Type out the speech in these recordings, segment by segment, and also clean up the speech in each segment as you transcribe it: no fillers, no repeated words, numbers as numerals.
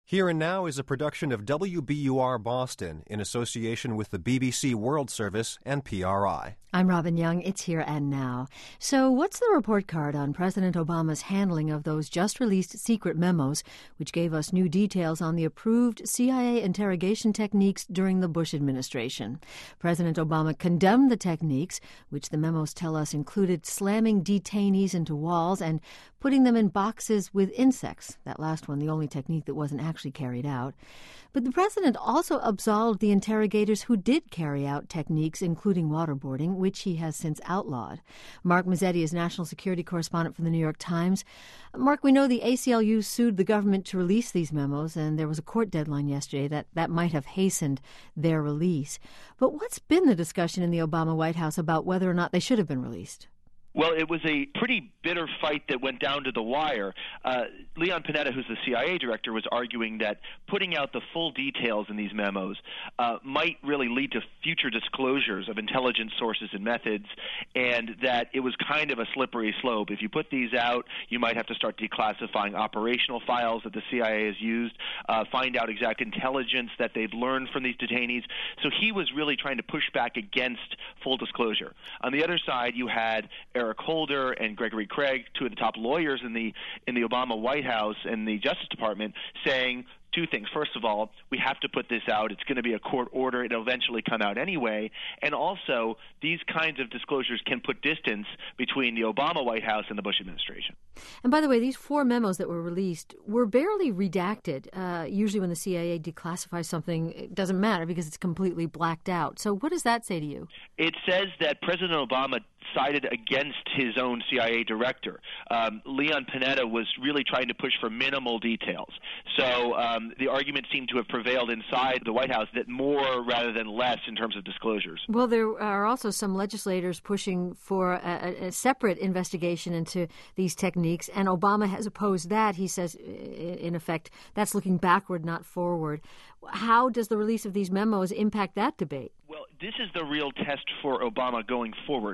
Here and Now is a production of WBUR Boston in association with the BBC World Service and PRI. I'm Robin Young. It's Here and Now. So what's the report card on President Obama's handling of those just-released secret memos, which gave us new details on the approved CIA interrogation techniques during the Bush administration? President Obama condemned the techniques, which the memos tell us included slamming detainees into walls and putting them in boxes with insects. That last one, the only technique that wasn't actually carried out. But the president also absolved the interrogators who did carry out techniques, including waterboarding, which he has since outlawed. Mark Mazzetti is national security correspondent for the New York Times. Mark, we know the ACLU sued the government to release these memos, and there was a court deadline yesterday that might have hastened their release. But what's been the discussion in the Obama White House about whether or not they should have been released? Well, it was a pretty bitter fight that went down to the wire. Leon Panetta, who's the CIA director, was arguing that putting out the full details in these memos might really lead to future disclosures of intelligence sources and methods, and that it was kind of a slippery slope. If you put these out, you might have to start declassifying operational files that the CIA has used, find out exact intelligence that they've learned from these detainees. So he was really trying to push back against full disclosure. On the other side, you had Eric Holder and Gregory Craig, two of the top lawyers in the Obama White House and the Justice Department, saying two things. First of all, we have to put this out. It's going to be a court order. It'll eventually come out anyway. And also, these kinds of disclosures can put distance between the Obama White House and the Bush administration. And by the way, these 4 memos that were released were barely redacted. Usually when the CIA declassifies something, it doesn't matter because it's completely blacked out. So what does that say to you? It says that President Obama sided against his own CIA director. Leon Panetta was really trying to push for minimal details. So the argument seemed to have prevailed inside the White House that more rather than less in terms of disclosures. Well, there are also some legislators pushing for a separate investigation into these techniques, and Obama has opposed that. He says, in effect, that's looking backward, not forward. How does the release of these memos impact that debate? Well, this is the real test for Obama going forward.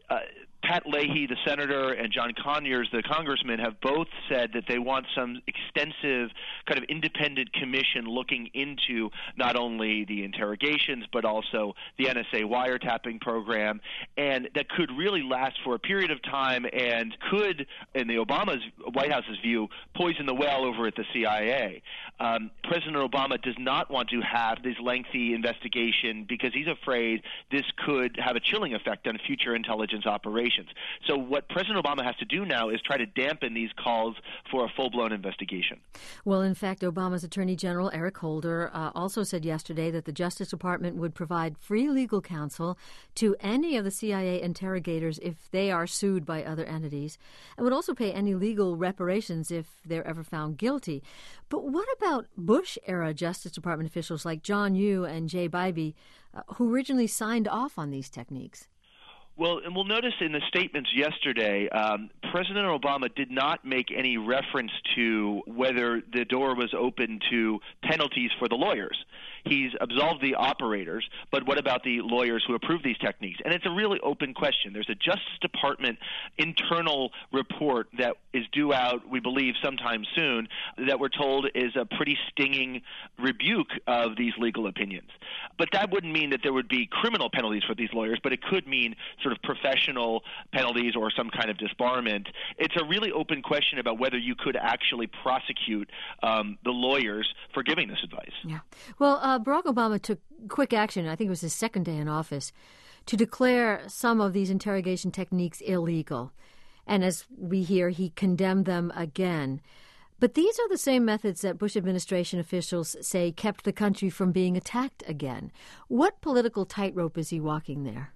Pat Leahy, the senator, and John Conyers, the congressman, have both said that they want some extensive kind of independent commission looking into not only the interrogations but also the NSA wiretapping program, and that could really last for a period of time and could, in the Obama's White House's view, poison the well over at the CIA. President Obama does not want to have this lengthy investigation because he's afraid this could have a chilling effect on future intelligence operations. So what President Obama has to do now is try to dampen these calls for a full-blown investigation. Well, in fact, Obama's Attorney General Eric Holder also said yesterday that the Justice Department would provide free legal counsel to any of the CIA interrogators if they are sued by other entities, and would also pay any legal reparations if they're ever found guilty. But what about Bush-era Justice Department officials like John Yoo and Jay Bybee, who originally signed off on these techniques? Well, and we'll notice in the statements yesterday, President Obama did not make any reference to whether the door was open to penalties for the lawyers. He's absolved the operators, but what about the lawyers who approve these techniques? And it's a really open question. There's a Justice Department internal report that is due out, we believe, sometime soon, that we're told is a pretty stinging rebuke of these legal opinions. But that wouldn't mean that there would be criminal penalties for these lawyers, but it could mean sort of professional penalties or some kind of disbarment. It's a really open question about whether you could actually prosecute the lawyers for giving this advice. Yeah. Well, Barack Obama took quick action, I think it was his second day in office, to declare some of these interrogation techniques illegal. And as we hear, he condemned them again. But these are the same methods that Bush administration officials say kept the country from being attacked again. What political tightrope is he walking there?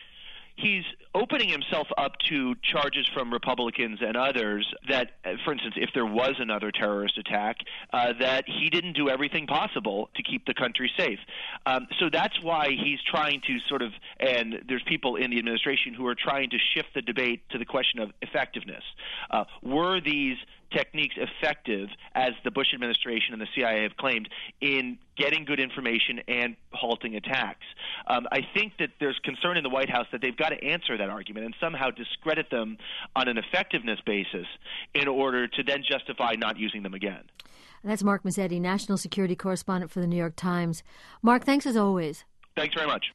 He's opening himself up to charges from Republicans and others that, for instance, if there was another terrorist attack, that he didn't do everything possible to keep the country safe. So that's why he's trying to sort of, and there's people in the administration who are trying to shift the debate to the question of effectiveness. Were these techniques effective, as the Bush administration and the CIA have claimed, in getting good information and halting attacks? I think that there's concern in the White House that they've got to answer that argument and somehow discredit them on an effectiveness basis in order to then justify not using them again. That's Mark Mazzetti, national security correspondent for the New York Times. Mark, thanks as always. Thanks very much.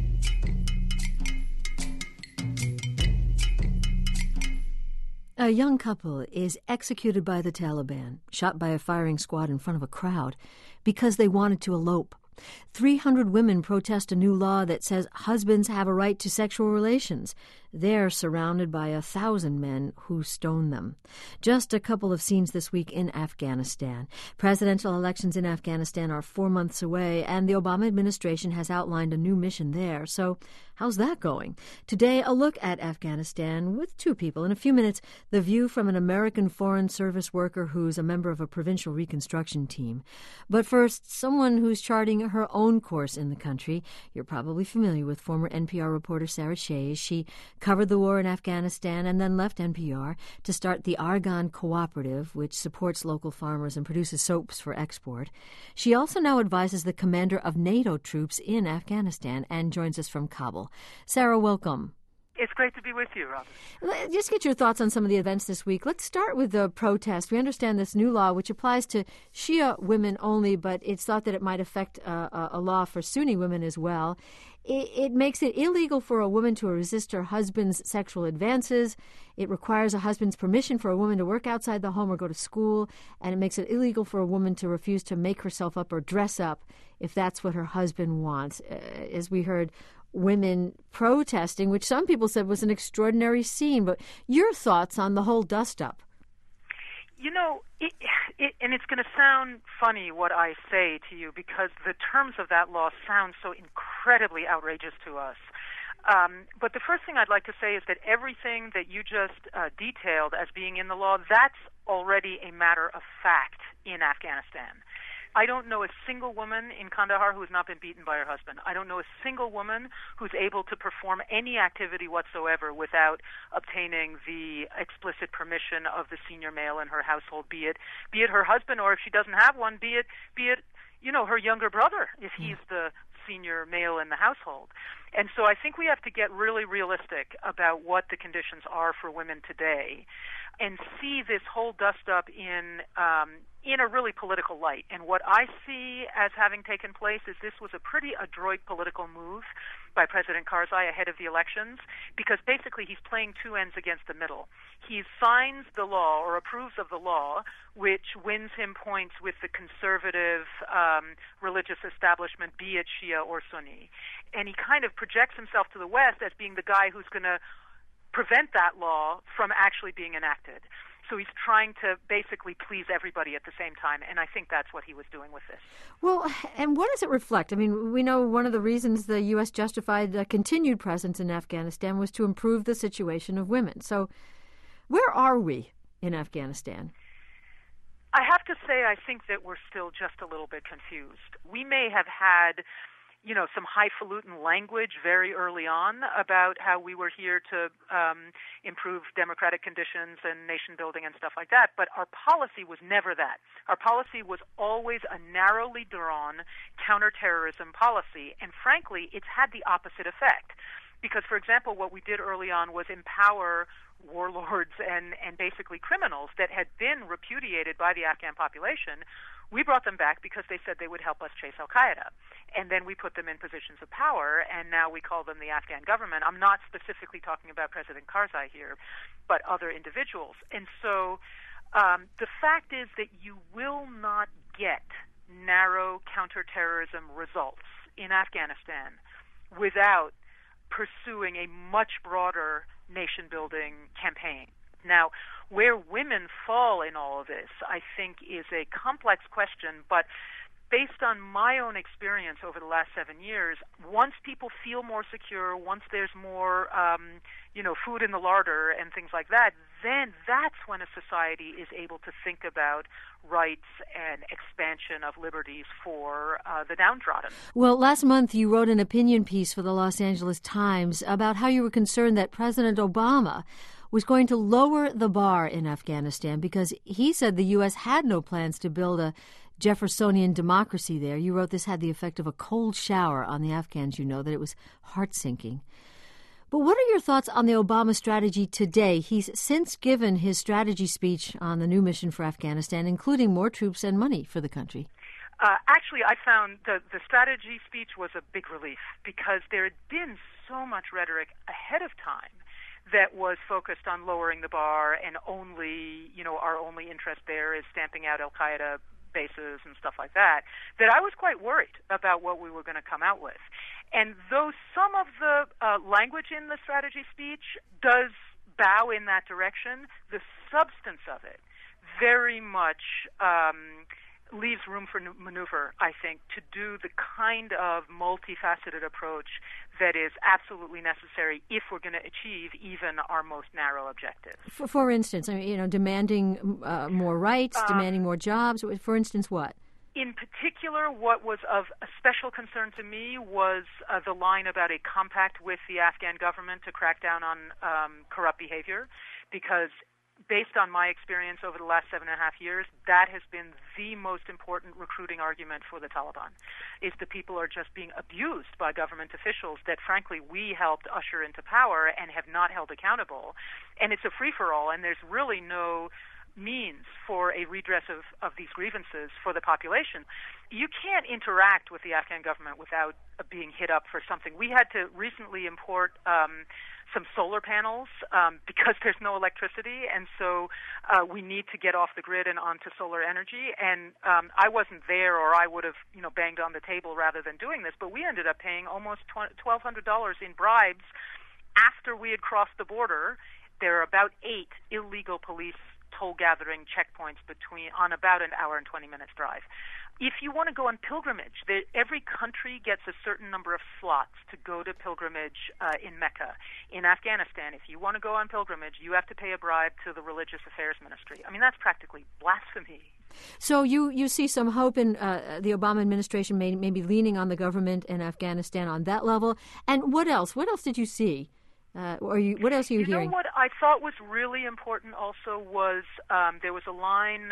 A young couple is executed by the Taliban, shot by a firing squad in front of a crowd, because they wanted to elope. 300 women protest a new law that says husbands have a right to sexual relations. They're surrounded by 1,000 men who stone them. Just a couple of scenes this week in Afghanistan. Presidential elections in Afghanistan are 4 months away, and the Obama administration has outlined a new mission there. So how's that going? Today, a look at Afghanistan with two people. In a few minutes, the view from an American Foreign Service worker who's a member of a provincial reconstruction team. But first, someone who's charting her own course in the country. You're probably familiar with former NPR reporter Sarah Shays. She covered the war in Afghanistan and then left NPR to start the Argonne Cooperative, which supports local farmers and produces soaps for export. She also now advises the commander of NATO troops in Afghanistan and joins us from Kabul. Sarah, welcome. It's great to be with you, Robin. Just get your thoughts on some of the events this week. Let's start with the protest. We understand this new law, which applies to Shia women only, but it's thought that it might affect a law for Sunni women as well. It makes it illegal for a woman to resist her husband's sexual advances. It requires a husband's permission for a woman to work outside the home or go to school. And it makes it illegal for a woman to refuse to make herself up or dress up if that's what her husband wants. As we heard, women protesting, which some people said was an extraordinary scene. But your thoughts on the whole dust-up? You know, and it's going to sound funny what I say to you because the terms of that law sound so incredibly outrageous to us. But the first thing I'd like to say is that everything that you just detailed as being in the law, that's already a matter of fact in Afghanistan. I don't know a single woman in Kandahar who has not been beaten by her husband. I don't know a single woman who's able to perform any activity whatsoever without obtaining the explicit permission of the senior male in her household, be it her husband, or if she doesn't have one, be it her younger brother, if he's the senior male in the household. And so I think we have to get really realistic about what the conditions are for women today and see this whole dust-up in a really political light. And what I see as having taken place is this was a pretty adroit political move by President Karzai ahead of the elections because basically he's playing two ends against the middle. He signs the law or approves of the law, which wins him points with the conservative religious establishment, be it Shia or Sunni. And he kind of projects himself to the West as being the guy who's going to prevent that law from actually being enacted. So he's trying to basically please everybody at the same time, and I think that's what he was doing with this. Well, and what does it reflect? I mean, we know one of the reasons the U.S. justified a continued presence in Afghanistan was to improve the situation of women. So where are we in Afghanistan? I have to say I think that we're still just a little bit confused. We may have had some highfalutin language very early on about how we were here to improve democratic conditions and nation building and stuff like that, but our policy was never that. Our policy was always a narrowly drawn counterterrorism policy, and frankly, it's had the opposite effect. Because, for example, what we did early on was empower warlords and basically criminals that had been repudiated by the Afghan population. We brought them back because they said they would help us chase al-Qaeda. And then we put them in positions of power, and now we call them the Afghan government. I'm not specifically talking about President Karzai here, but other individuals. And so the fact is that you will not get narrow counterterrorism results in Afghanistan without pursuing a much broader nation-building campaign. Now, where women fall in all of this, I think, is a complex question, but based on my own experience over the last 7 years, once people feel more secure, once there's more, food in the larder and things like that, then that's when a society is able to think about rights and expansion of liberties for the downtrodden. Well, last month you wrote an opinion piece for the Los Angeles Times about how you were concerned that President Obama was going to lower the bar in Afghanistan because he said the U.S. had no plans to build a Jeffersonian democracy there. You wrote this had the effect of a cold shower on the Afghans, that it was heart-sinking. But what are your thoughts on the Obama strategy today? He's since given his strategy speech on the new mission for Afghanistan, including more troops and money for the country. Actually, I found the strategy speech was a big relief because there had been so much rhetoric ahead of time that was focused on lowering the bar and only, our only interest there is stamping out Al-Qaeda bases and stuff like that, that I was quite worried about what we were going to come out with. And though some of the language in the strategy speech does bow in that direction, the substance of it very much leaves room for maneuver, I think, to do the kind of multifaceted approach that is absolutely necessary if we're going to achieve even our most narrow objectives. For instance, demanding more rights, demanding more jobs. For instance, what? In particular, what was of a special concern to me was the line about a compact with the Afghan government to crack down on corrupt behavior, because based on my experience over the last 7.5 years, that has been the most important recruiting argument for the Taliban, is that people are just being abused by government officials that, frankly, we helped usher into power and have not held accountable. And it's a free-for-all, and there's really no means for a redress of these grievances for the population. You can't interact with the Afghan government without being hit up for something. We had to recently import some solar panels because there's no electricity, and so we need to get off the grid and onto solar energy. And I wasn't there, or I would have banged on the table rather than doing this, but we ended up paying almost $1,200 in bribes after we had crossed the border. There are about 8 illegal police toll-gathering checkpoints on about an hour and 20 minutes drive. If you want to go on pilgrimage, every country gets a certain number of slots to go to pilgrimage in Mecca. In Afghanistan, if you want to go on pilgrimage, you have to pay a bribe to the Religious Affairs Ministry. I mean, that's practically blasphemy. So you see some hope in the Obama administration maybe leaning on the government in Afghanistan on that level. And what else? What else did you see? What else are you hearing? What I thought was really important also was there was a line,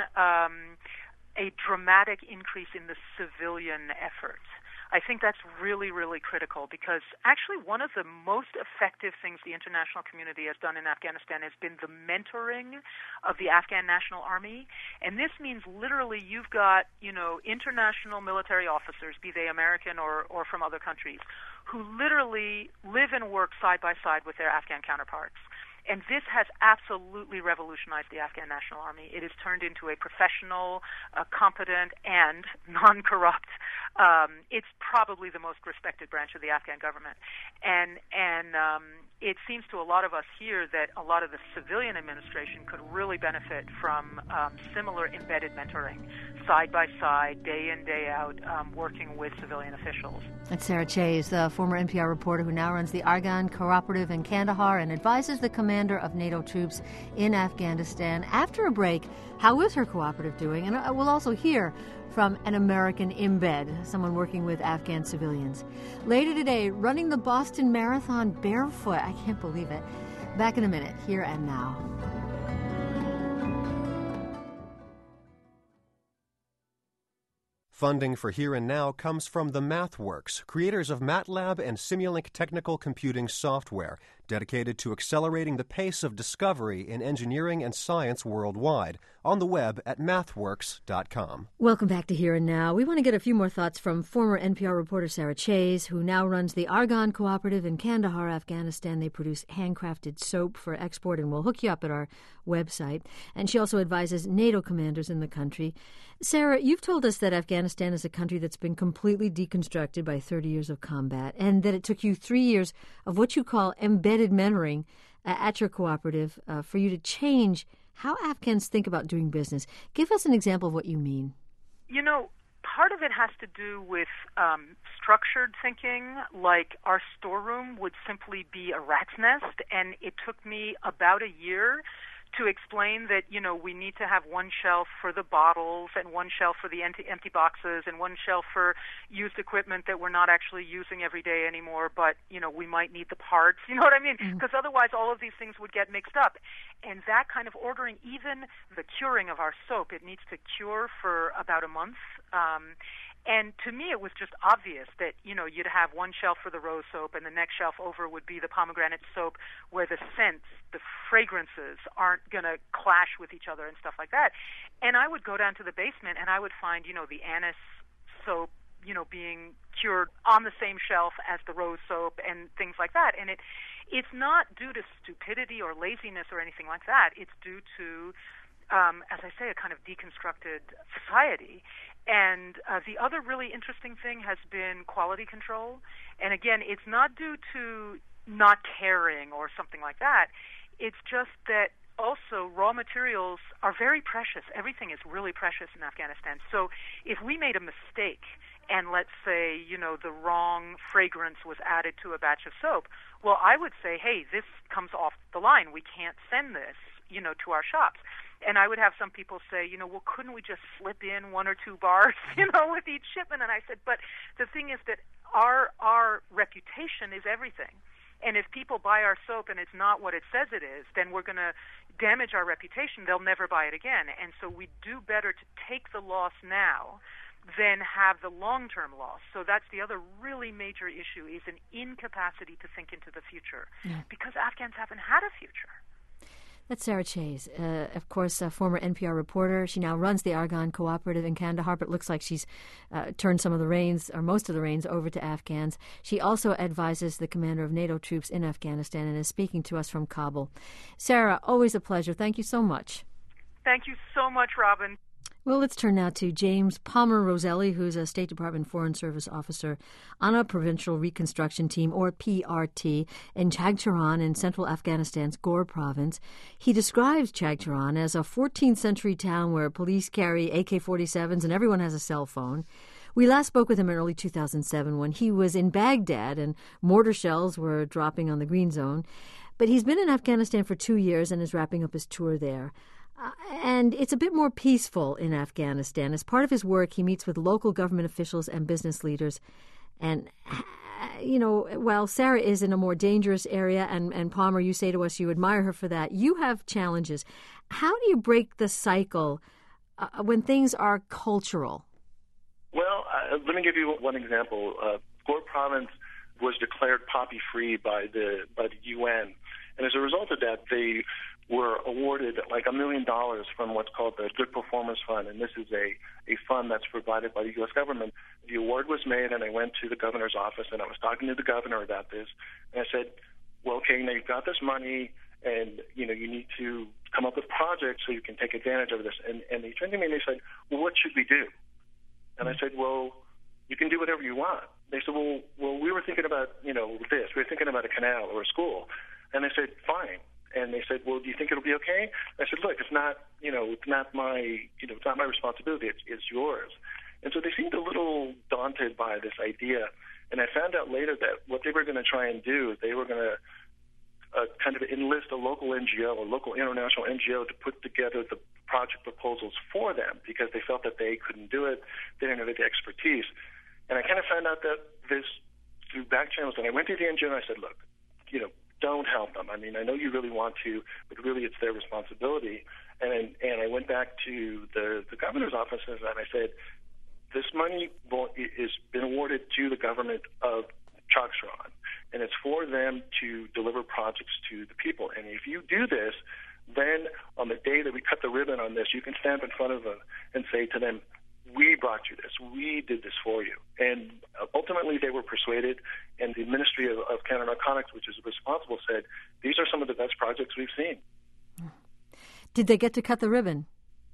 a dramatic increase in the civilian effort. I think that's really, really critical because actually one of the most effective things the international community has done in Afghanistan has been the mentoring of the Afghan National Army. And this means literally you've got, international military officers, be they American or from other countries, who literally live and work side by side with their Afghan counterparts. And this has absolutely revolutionized the Afghan National Army. It has turned into a professional, competent, and non-corrupt. It's probably the most respected branch of the Afghan government. And it seems to a lot of us here that a lot of the civilian administration could really benefit from similar embedded mentoring, side by side, day in, day out, working with civilian officials. That's Sarah Chayes, the former NPR reporter who now runs the Argonne Cooperative in Kandahar and advises the commander of NATO troops in Afghanistan. After a break, how is her cooperative doing? And we'll also hear from an American embed, someone working with Afghan civilians. Later today, running the Boston Marathon barefoot. I can't believe it. Back in a minute, Here and Now. Funding for Here and Now comes from the MathWorks, creators of MATLAB and Simulink technical computing software, dedicated to accelerating the pace of discovery in engineering and science worldwide, on the web at mathworks.com. Welcome back to Here and Now. We want to get a few more thoughts from former NPR reporter Sarah Chayes, who now runs the Argonne Cooperative in Kandahar, Afghanistan. They produce handcrafted soap for export, and we'll hook you up at our website. And she also advises NATO commanders in the country. Sarah, you've told us that Afghanistan is a country that's been completely deconstructed by 30 years of combat, and that it took you 3 years of what you call embedded mentoring at your cooperative for you to change how Afghans think about doing business. Give us an example of what you mean. Part of it has to do with structured thinking, like our storeroom would simply be a rat's nest, and it took me about a year to explain that, we need to have one shelf for the bottles and one shelf for the empty boxes and one shelf for used equipment that we're not actually using every day anymore, but, we might need the parts. You know what I mean? Because otherwise all of these things would get mixed up. And that kind of ordering, even the curing of our soap, it needs to cure for about a month And to me, it was just obvious that, you'd have one shelf for the rose soap and the next shelf over would be the pomegranate soap, where the scents, the fragrances aren't going to clash with each other and stuff like that. And I would go down to the basement and I would find, the anise soap, being cured on the same shelf as the rose soap and things like that. And it's not due to stupidity or laziness or anything like that. It's due to, as I say, a kind of deconstructed society. And the other really interesting thing has been quality control. And again, it's not due to not caring or something like that. It's just that also raw materials are very precious. Everything is really precious in Afghanistan. So if we made a mistake and let's say, the wrong fragrance was added to a batch of soap, well, I would say, hey, this comes off the line. We can't send this, to our shops. And I would have some people say, well, couldn't we just slip in 1 or 2 bars, with each shipment? And I said, but the thing is that our reputation is everything. And if people buy our soap and it's not what it says it is, then we're going to damage our reputation. They'll never buy it again. And so we do better to take the loss now than have the long-term loss. So that's the other really major issue, is an incapacity to think into the future, because Afghans haven't had a future. That's Sarah Chayes, of course, a former NPR reporter. She now runs the Argonne Cooperative in Kandahar, but it looks like she's turned some of the reins, or most of the reins, over to Afghans. She also advises the commander of NATO troops in Afghanistan and is speaking to us from Kabul. Sarah, always a pleasure. Thank you so much. Thank you so much, Robin. Well, let's turn now to James Palmer Roselli, who's a State Department Foreign Service officer on a Provincial Reconstruction Team, or PRT, in Chagcharan in central Afghanistan's Ghor province. He describes Chagcharan as a 14th century town where police carry AK-47s and everyone has a cell phone. We last spoke with him in early 2007 when he was in Baghdad and mortar shells were dropping on the Green Zone. But he's been in Afghanistan for 2 years and is wrapping up his tour there. And it's a bit more peaceful in Afghanistan. As part of his work, he meets with local government officials and business leaders. And, while Sarah is in a more dangerous area, and Palmer, you say to us you admire her for that, you have challenges. How do you break the cycle when things are cultural? Well, let me give you one example. Ghor province was declared poppy-free by the UN. And as a result of that, they were awarded like $1 million from what's called the Good Performance Fund, and this is a fund that's provided by the U.S. government. The award was made, and I went to the governor's office, and I was talking to the governor about this, and I said, well, okay, now you've got this money, and, you need to come up with projects so you can take advantage of this. And they turned to me and they said, well, what should we do? And I said, well, you can do whatever you want. They said, well, we were thinking about, this. We were thinking about a canal or a school. And I said, fine. And they said, well, do you think it'll be okay? I said, look, it's not my responsibility. It's yours. And so they seemed a little daunted by this idea. And I found out later that what they were going to try and do is they were going to kind of enlist a local NGO, a local international NGO, to put together the project proposals for them because they felt that they couldn't do it. They didn't have the expertise. And I kind of found out that this through back channels. And I went to the NGO and I said, look, don't help them. I mean, I know you really want to, but really it's their responsibility. And I went back to the governor's office and I said, this money is been awarded to the government of Chagcharan, and it's for them to deliver projects to the people. And if you do this, then on the day that we cut the ribbon on this, you can stand in front of them and say to them, we brought you this. We did this for you. And ultimately they were persuaded, and the Ministry of Counter-Narcotics, which is responsible, said, these are some of the best projects we've seen. Did they get to cut the ribbon?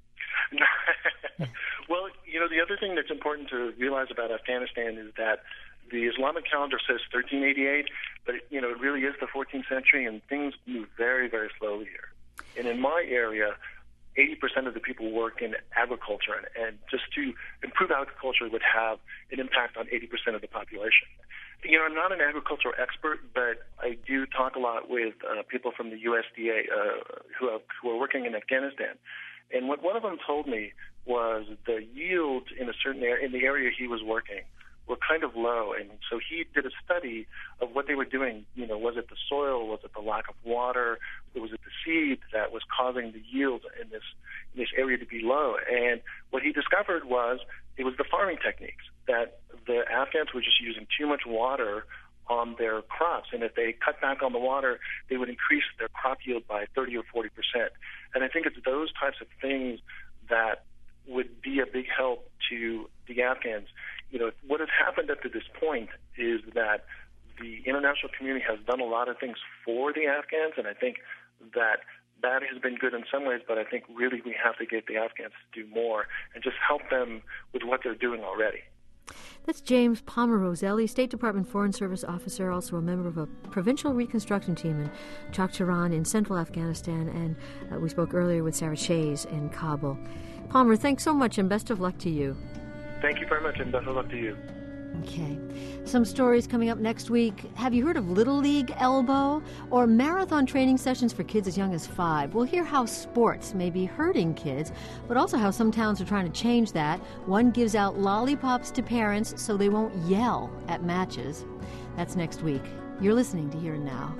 Well, the other thing that's important to realize about Afghanistan is that the Islamic calendar says 1388, but it really is the 14th century, and things move very, very slowly here. And in my area, 80% of the people work in agriculture, and just to improve agriculture would have an impact on 80% of the population. I'm not an agricultural expert, but I do talk a lot with people from the USDA who are working in Afghanistan. And what one of them told me was the yields in a certain area, in the area he was working, were kind of low. And so he did a study of what they were doing. Was it the soil? Was it the lack of water? Was it the seed that was causing the yield in this area to be low? And what he discovered was it was the farming techniques, that the Afghans were just using too much water on their crops, and if they cut back on the water, they would increase their crop yield by 30 or 40%. And I think it's those types of things that would be a big help to the Afghans. You know, what has happened up to this point is that the international community has done a lot of things for the Afghans, and I think that has been good in some ways, but I think really we have to get the Afghans to do more and just help them with what they're doing already. That's James Palmer Roselli, State Department Foreign Service officer, also a member of a provincial reconstruction team in Chakcharan in central Afghanistan, and we spoke earlier with Sarah Shays in Kabul. Palmer, thanks so much and best of luck to you. Thank you very much and best of luck to you. Okay. Some stories coming up next week. Have you heard of Little League Elbow or marathon training sessions for kids as young as 5? We'll hear how sports may be hurting kids, but also how some towns are trying to change that. One gives out lollipops to parents so they won't yell at matches. That's next week. You're listening to Here and Now.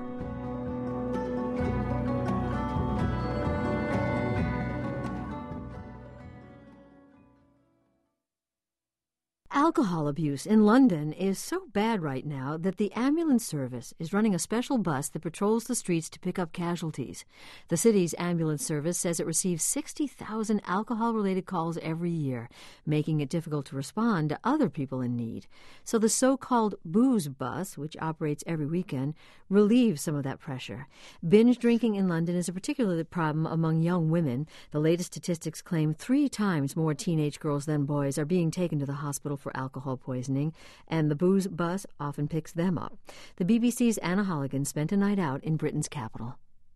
Alcohol abuse in London is so bad right now that the ambulance service is running a special bus that patrols the streets to pick up casualties. The city's ambulance service says it receives 60,000 alcohol-related calls every year, making it difficult to respond to other people in need. So the so-called booze bus, which operates every weekend, relieves some of that pressure. Binge drinking in London is a particular problem among young women. The latest statistics claim 3 times more teenage girls than boys are being taken to the hospital for alcohol poisoning, and the booze bus often picks them up. The BBC's Anna Holligan spent a night out in Britain's capital.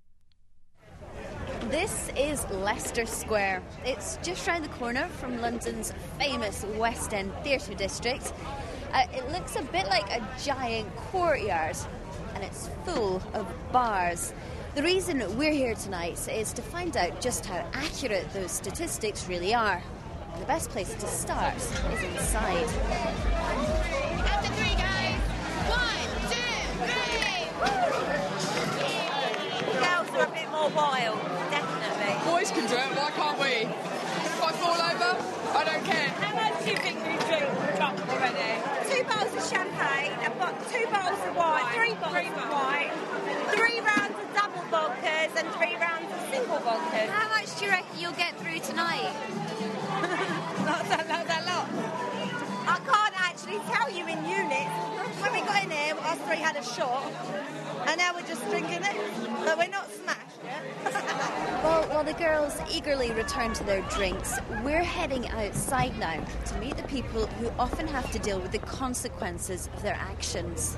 This is Leicester Square. It's just round the corner from London's famous West End theatre district. It looks a bit like a giant courtyard, and it's full of bars. The reason we're here tonight is to find out just how accurate those statistics really are. The best place to start is inside. After 3, guys. 1, 2, 3. Girls are a bit more wild, definitely. Boys can drink, why can't we? If I fall over, I don't care. How much do you think we drink already? 2 bottles of champagne, 2 bottles of wine, 3 bottles of wine, 3 rounds of double vodkas and 3 rounds of single vodkas. How much do you reckon you'll get through tonight? Not that lot. I can't actually tell you in units. When we got in here, us 3 had a shot, and now we're just drinking it, but we're not smashed yet. Well, while the girls eagerly return to their drinks, we're heading outside now to meet the people who often have to deal with the consequences of their actions.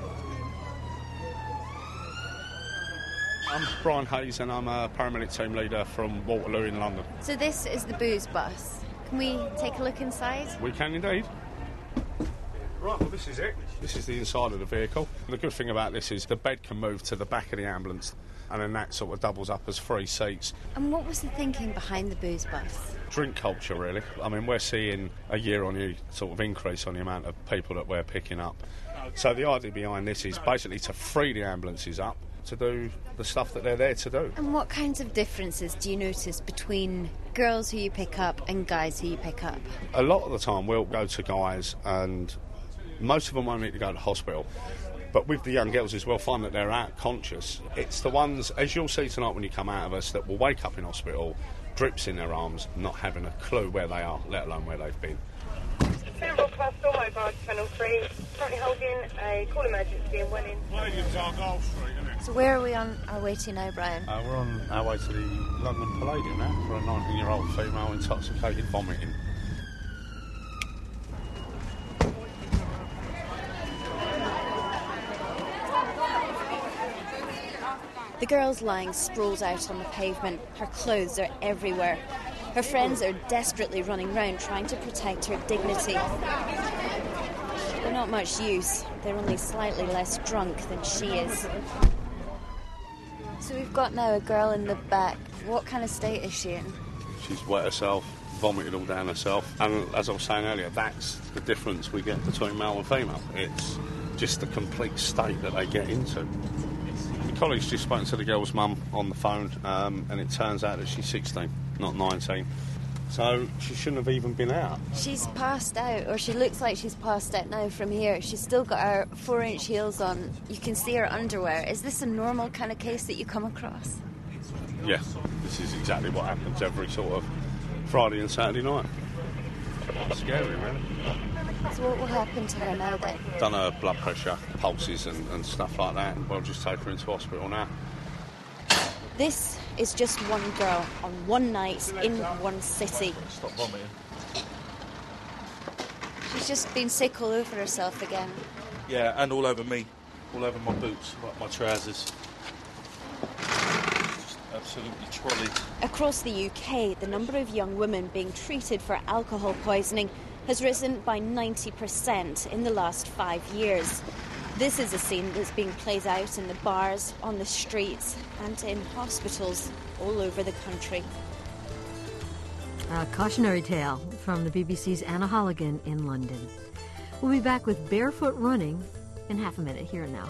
I'm Brian Hayes and I'm a paramedic team leader from Waterloo in London. So this is the booze bus. Can we take a look inside? We can indeed. Right, well this is it. This is the inside of the vehicle. The good thing about this is the bed can move to the back of the ambulance and then that sort of doubles up as 3 seats. And what was the thinking behind the booze bus? Drink culture really. I mean we're seeing a year-on-year sort of increase on the amount of people that we're picking up. So the idea behind this is basically to free the ambulances up to do the stuff that they're there to do. And what kinds of differences do you notice between girls who you pick up and guys who you pick up? A lot of the time we'll go to guys and most of them won't need to go to hospital. But with the young girls as well, find that they're out conscious. It's the ones, as you'll see tonight when you come out of us, that will wake up in hospital, drips in their arms, not having a clue where they are, let alone where they've been. Central Class Store Mobile Channel 3, currently holding a call emergency in Welling. So where are we on our way to now, Brian? We're on our way to the London Palladium now for a 19-year-old female intoxicated vomiting. The girl's lying sprawled out on the pavement. Her clothes are everywhere. Her friends are desperately running round trying to protect her dignity. They're not much use. They're only slightly less drunk than she is. So we've got now a girl in the back. What kind of state is she in? She's wet herself, vomited all down herself. And as I was saying earlier, that's the difference we get between male and female. It's just the complete state that they get into. The colleague's just spoken to the girl's mum on the phone, and it turns out that she's 16, not 19. So she shouldn't have even been out. She's passed out, or she looks like she's passed out now from here. She's still got her 4-inch heels on. You can see her underwear. Is this a normal kind of case that you come across? Yeah, this is exactly what happens every sort of Friday and Saturday night. Scary, really. So what will happen to her now then? Done her blood pressure, pulses and stuff like that, and we'll just take her into hospital now. This is just one girl on one night in one city. Stop vomiting. She's just been sick all over herself again. Yeah, and all over me. All over my boots, like my trousers. Just absolutely trolleyed. Across the UK, the number of young women being treated for alcohol poisoning has risen by 90% in the last 5 years. This is a scene that's being played out in the bars, on the streets and in hospitals all over the country. A cautionary tale from the BBC's Anna Holligan in London. We'll be back with barefoot running in half a minute, here and now.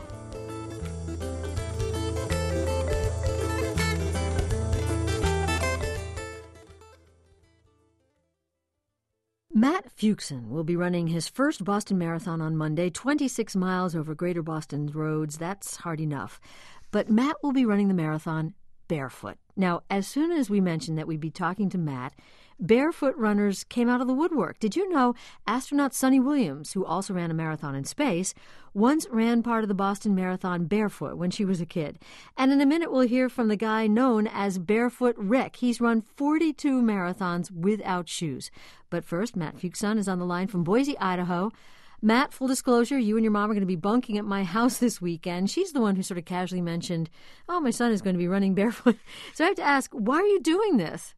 Matt Fuchsen will be running his first Boston Marathon on Monday, 26 miles over Greater Boston's roads. That's hard enough. But Matt will be running the marathon barefoot. Now, as soon as we mentioned that we'd be talking to Matt, barefoot runners came out of the woodwork. Did you know astronaut Sunny Williams, who also ran a marathon in space, once ran part of the Boston Marathon barefoot when she was a kid? And in a minute, we'll hear from the guy known as Barefoot Rick. He's run 42 marathons without shoes. But first, Matt Fuchsen is on the line from Boise, Idaho. Matt, full disclosure, you and your mom are going to be bunking at my house this weekend. She's the one who sort of casually mentioned, oh, my son is going to be running barefoot. So I have to ask, why are you doing this?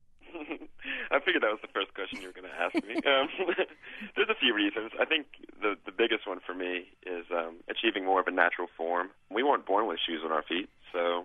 I figured that was the first question you were going to ask me. There's a few reasons. I think the biggest one for me is achieving more of a natural form. We weren't born with shoes on our feet, so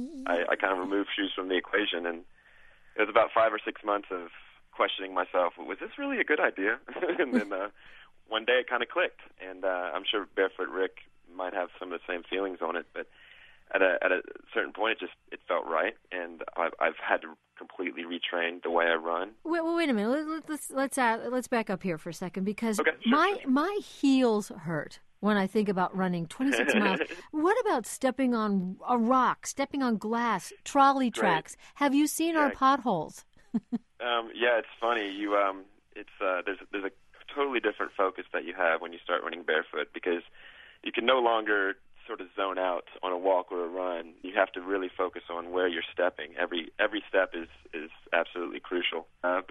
I kind of removed shoes from the equation, and it was about 5 or 6 months of questioning myself, was this really a good idea? And then one day it kind of clicked, and I'm sure Barefoot Rick might have some of the same feelings on it, but at a certain point it felt right, and I've had to completely retrain the way I run. Wait a minute. Let's back up here for a second, because okay, sure. My heels hurt when I think about running 26 miles. What about stepping on a rock, stepping on glass, trolley tracks? Have you seen our potholes? Yeah, it's funny. There's a totally different focus that you have when you start running barefoot, because you can no longer sort of zone out on a walk or a run. You have to really focus on where you're stepping. Every step is absolutely crucial. But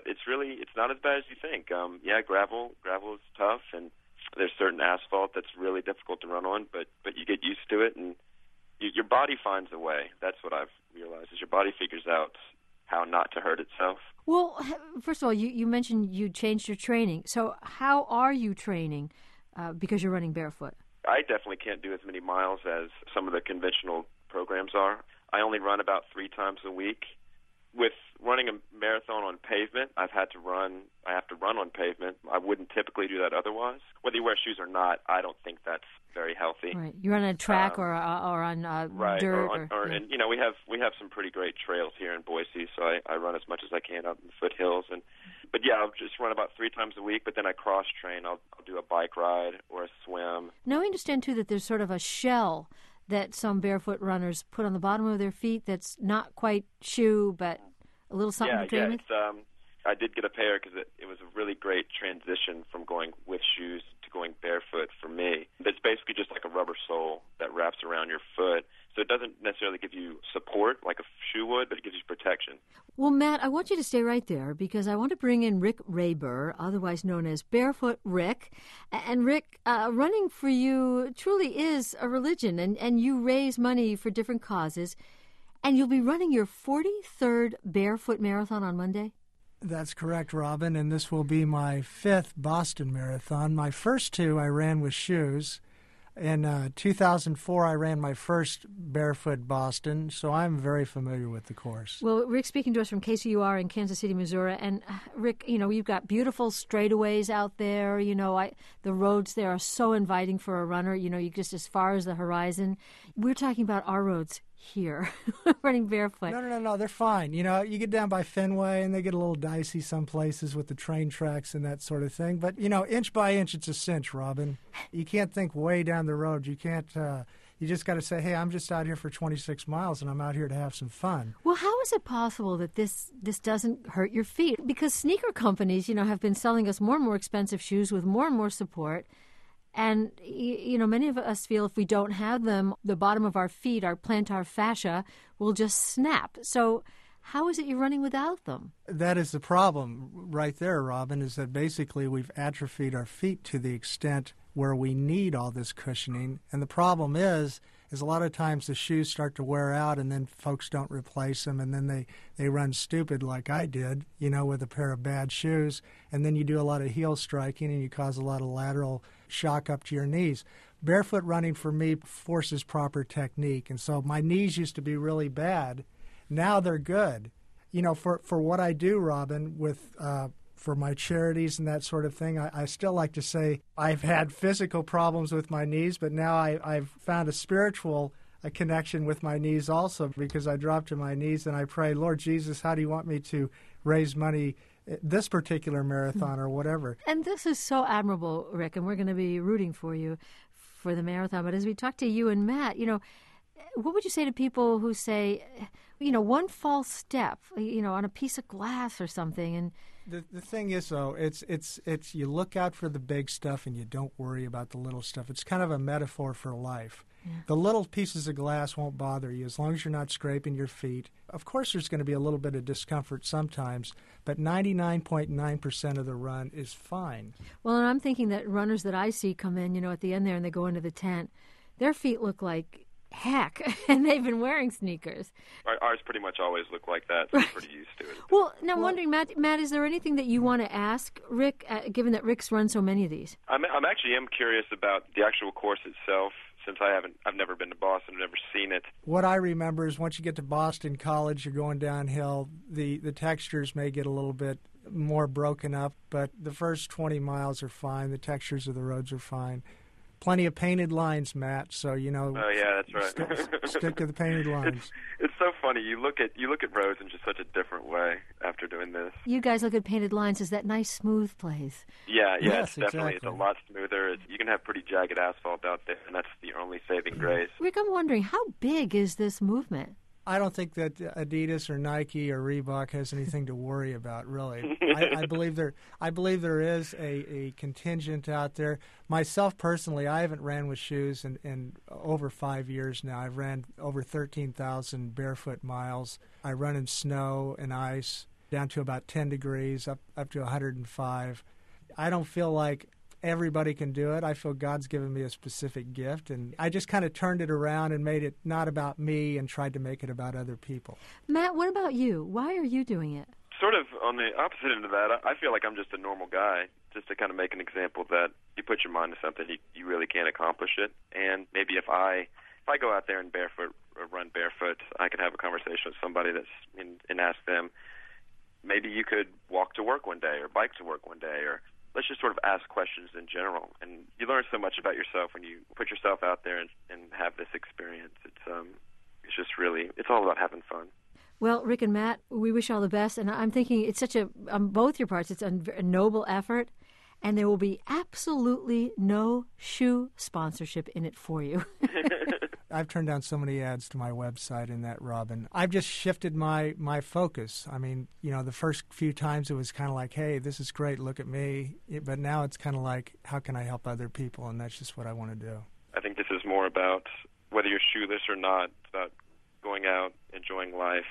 it's not as bad as you think. Gravel is tough, and there's certain asphalt that's really difficult to run on, but you get used to it, and your body finds a way. That's what I've realized, is your body figures out how not to hurt itself. Well, first of all, you mentioned you changed your training. So how are you training because you're running barefoot? I definitely can't do as many miles as some of the conventional programs are. I only run about 3 times a week. With running a marathon on pavement, I have to run on pavement. I wouldn't typically do that otherwise. Whether you wear shoes or not, I don't think that's very healthy. Right. You run on a track or on right, dirt. And we have some pretty great trails here in Boise, so I run as much as I can out in the foothills. But I'll just run about 3 times a week, but then I cross-train. I'll do a bike ride or a swim. Now, I understand, too, that there's sort of a shell that some barefoot runners put on the bottom of their feet that's not quite shoe, but a little something to train with? I did get a pair because it was a really great transition from going with shoes to going barefoot for me. It's basically just like a rubber sole that wraps around your foot. So it doesn't necessarily give you support like a shoe would, but it gives you protection. Well, Matt, I want you to stay right there because I want to bring in Rick Rayber, otherwise known as Barefoot Rick. And Rick, running for you truly is a religion, and you raise money for different causes. And you'll be running your 43rd barefoot marathon on Monday? That's correct, Robin, and this will be my 5th Boston Marathon. My first 2 I ran with shoes. In 2004, I ran my first barefoot Boston, so I'm very familiar with the course. Well, Rick's speaking to us from KCUR in Kansas City, Missouri. And, Rick, you've got beautiful straightaways out there. The roads there are so inviting for a runner, you just as far as the horizon. We're talking about our roads here, running barefoot. No, they're fine. You know, you get down by Fenway, and they get a little dicey some places with the train tracks and that sort of thing. But, you know, inch by inch, it's a cinch, Robin. You can't think way down the road. You can't... You just got to say, hey, I'm just out here for 26 miles, and I'm out here to have some fun. Well, how is it possible that this doesn't hurt your feet? Because sneaker companies, you know, have been selling us more and more expensive shoes with more and more support. And, you know, many of us feel if we don't have them, the bottom of our feet, our plantar fascia, will just snap. So how is it you're running without them? That is the problem right there, Robin, is that basically we've atrophied our feet to the extent where we need all this cushioning. And the problem is a lot of times the shoes start to wear out and then folks don't replace them, and then they run stupid like I did, you know, with a pair of bad shoes. And then you do a lot of heel striking and you cause a lot of lateral shock up to your knees. Barefoot running for me forces proper technique. And so my knees used to be really bad. Now they're good. You know, for what I do, Robin, with for my charities and that sort of thing, I still like to say I've had physical problems with my knees, but now I've found a spiritual connection with my knees also, because I drop to my knees and I pray, Lord Jesus, how do you want me to raise money this particular marathon or whatever? And this is so admirable, Rick, and we're going to be rooting for you for the marathon. But as we talk to you and Matt, you know, what would you say to people who say, you know, one false step, you know, on a piece of glass or something? And the thing is, though, it's you look out for the big stuff and you don't worry about the little stuff. It's kind of a metaphor for life. Yeah. The little pieces of glass won't bother you as long as you're not scraping your feet. Of course, there's going to be a little bit of discomfort sometimes, but 99.9% of the run is fine. Well, and I'm thinking that runners that I see come in, you know, at the end there and they go into the tent, their feet look like heck, and they've been wearing sneakers. Ours pretty much always look like that, so we're pretty used to it. Well, now I'm wondering, Matt, is there anything that you want to ask Rick, given that Rick's run so many of these? I'm actually curious about the actual course itself, since I've never been to Boston, I've never seen it. What I remember is once you get to Boston College, you're going downhill. The textures may get a little bit more broken up, but the first 20 miles are fine. The textures of the roads are fine. Plenty of painted lines, Matt. So you know. Oh yeah, that's right. Stick to the painted lines. It's so funny. You look at roads in just such a different way after doing this. You guys look at painted lines as that nice smooth place. Yeah, yes, it's definitely. Exactly. It's a lot smoother. You can have pretty jagged asphalt out there, and that's the only saving grace. Rick, I'm wondering, how big is this movement? I don't think that Adidas or Nike or Reebok has anything to worry about, really. I believe there is a contingent out there. Myself personally, I haven't ran with shoes in over 5 years now. I've ran over 13,000 barefoot miles. I run in snow and ice down to about 10 degrees, up to 105. I don't feel like everybody can do it. I feel God's given me a specific gift, and I just kind of turned it around and made it not about me and tried to make it about other people. Matt, what about you? Why are you doing it? Sort of on the opposite end of that, I feel like I'm just a normal guy, just to kind of make an example that you put your mind to something, you really can't accomplish it. And maybe if I go out there and barefoot or run barefoot, I could have a conversation with somebody and ask them, maybe you could walk to work one day or bike to work one day, or let's just sort of ask questions in general. And you learn so much about yourself when you put yourself out there and have this experience. It's just really, it's all about having fun. Well, Rick and Matt, we wish all the best. And I'm thinking it's such on both your parts, it's a noble effort. And there will be absolutely no shoe sponsorship in it for you. I've turned down so many ads to my website in that, Robin. I've just shifted my focus. I mean, you know, the first few times it was kind of like, hey, this is great, look at me. But now it's kind of like, how can I help other people? And that's just what I want to do. I think this is more about whether you're shoeless or not. It's about going out, enjoying life.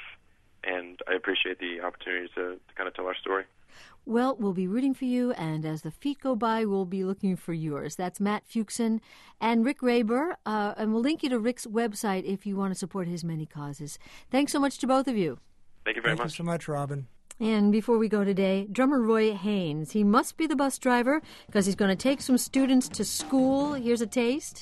And I appreciate the opportunity to kind of tell our story. Well, we'll be rooting for you, and as the feet go by, we'll be looking for yours. That's Matt Fuchsen and Rick Rayber, and we'll link you to Rick's website if you want to support his many causes. Thanks so much to both of you. Thank you very much. Thank you so much, Robin. And before we go today, drummer Roy Haynes. He must be the bus driver because he's going to take some students to school. Here's a taste.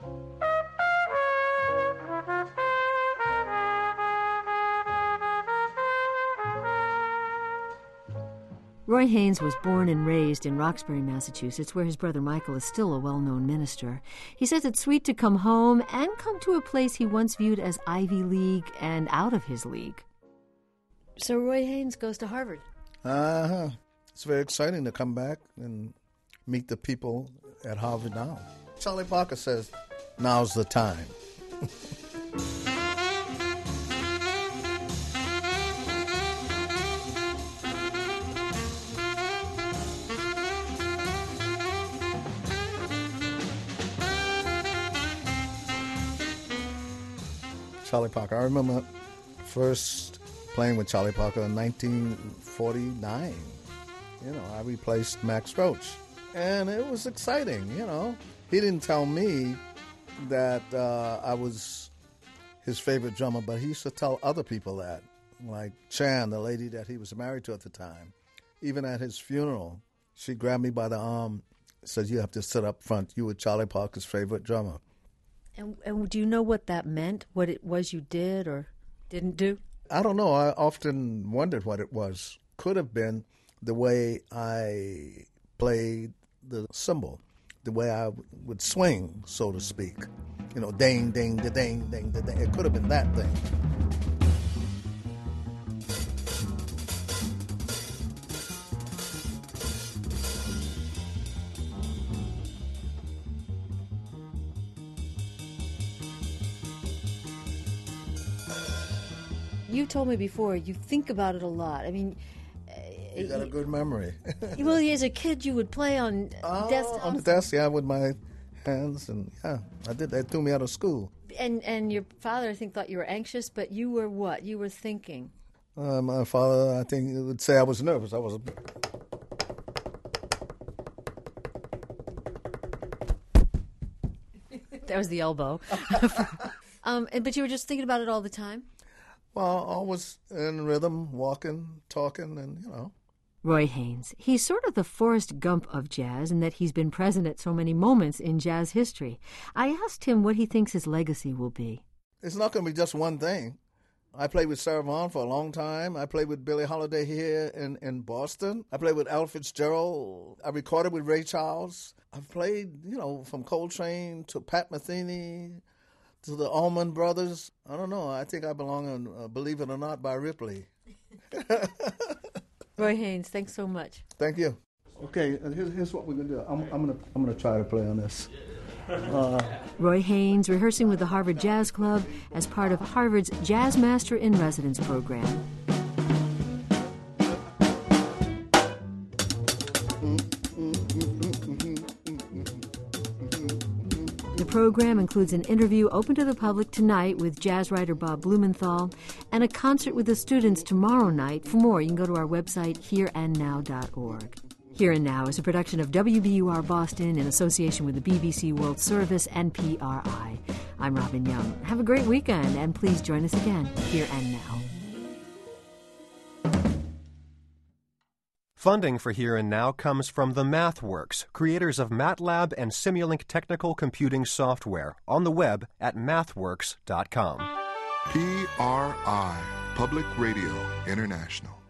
Roy Haynes was born and raised in Roxbury, Massachusetts, where his brother Michael is still a well-known minister. He says it's sweet to come home and come to a place he once viewed as Ivy League and out of his league. So Roy Haynes goes to Harvard. Uh-huh. It's very exciting to come back and meet the people at Harvard now. Charlie Parker says, now's the time. Charlie Parker. I remember first playing with Charlie Parker in 1949. I replaced Max Roach. And it was exciting, He didn't tell me that I was his favorite drummer, but he used to tell other people that. Like Chan, the lady that he was married to at the time. Even at his funeral, she grabbed me by the arm, said, you have to sit up front. You were Charlie Parker's favorite drummer. And do you know what that meant, what it was you did or didn't do? I don't know. I often wondered what it was. Could have been the way I played the cymbal, the way I would swing, so to speak. Ding, ding, da, ding, ding, da, ding. It could have been that thing. You told me before you think about it a lot. I mean, you got a good memory. Well, as a kid, you would play on desk. On the desk, yeah, with my hands, and yeah, I did. They threw me out of school. And your father, I think, thought you were anxious, but you were what? You were thinking. My father, I think, would say I was nervous. I was. That was the elbow. But you were just thinking about it all the time? Well, always in rhythm, walking, talking, and, Roy Haynes. He's sort of the Forrest Gump of jazz in that he's been present at so many moments in jazz history. I asked him what he thinks his legacy will be. It's not going to be just one thing. I played with Sarah Vaughan for a long time. I played with Billie Holiday here in Boston. I played with Ella Fitzgerald. I recorded with Ray Charles. I've played, from Coltrane to Pat Metheny to the Allman Brothers. I don't know. I think I belong on Believe It or Not by Ripley. Roy Haynes, thanks so much. Thank you. Okay, here's what we're going to do. I'm gonna try to play on this. Roy Haynes rehearsing with the Harvard Jazz Club as part of Harvard's Jazz Master in Residence program. The program includes an interview open to the public tonight with jazz writer Bob Blumenthal and a concert with the students tomorrow night. For more, you can go to our website, hereandnow.org. Here and Now is a production of WBUR Boston in association with the BBC World Service and PRI. I'm Robin Young. Have a great weekend, and please join us again, Here and Now. Funding for Here and Now comes from the MathWorks, creators of MATLAB and Simulink technical computing software, on the web at mathworks.com. PRI, Public Radio International.